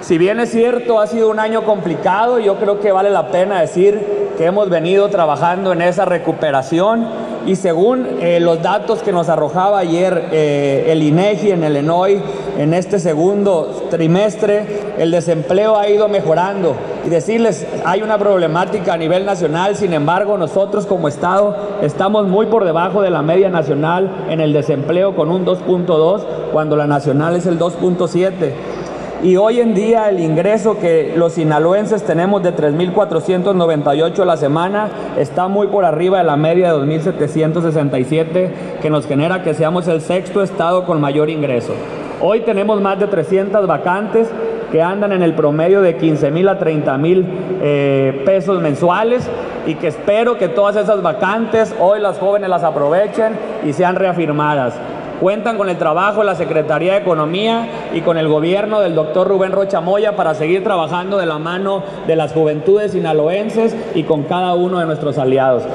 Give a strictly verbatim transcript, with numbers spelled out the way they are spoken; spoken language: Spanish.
Si bien es cierto, ha sido un año complicado, yo creo que vale la pena decir que hemos venido trabajando en esa recuperación y según eh, los datos que nos arrojaba ayer eh, el INEGI en el ENOI, en este segundo trimestre, el desempleo ha ido mejorando. Y decirles, hay una problemática a nivel nacional, sin embargo, nosotros como Estado estamos muy por debajo de la media nacional en el desempleo con un dos punto dos, cuando la nacional es el dos punto siete. Y hoy en día el ingreso que los sinaloenses tenemos de tres mil cuatrocientos noventa y ocho a la semana está muy por arriba de la media de dos mil setecientos sesenta y siete, que nos genera que seamos el sexto estado con mayor ingreso. Hoy tenemos más de trescientas vacantes que andan en el promedio de quince mil a treinta mil eh, pesos mensuales, y que espero que todas esas vacantes hoy las jóvenes las aprovechen y sean reafirmadas. Cuentan con el trabajo de la Secretaría de Economía y con el gobierno del doctor Rubén Rocha Moya para seguir trabajando de la mano de las juventudes sinaloenses y con cada uno de nuestros aliados.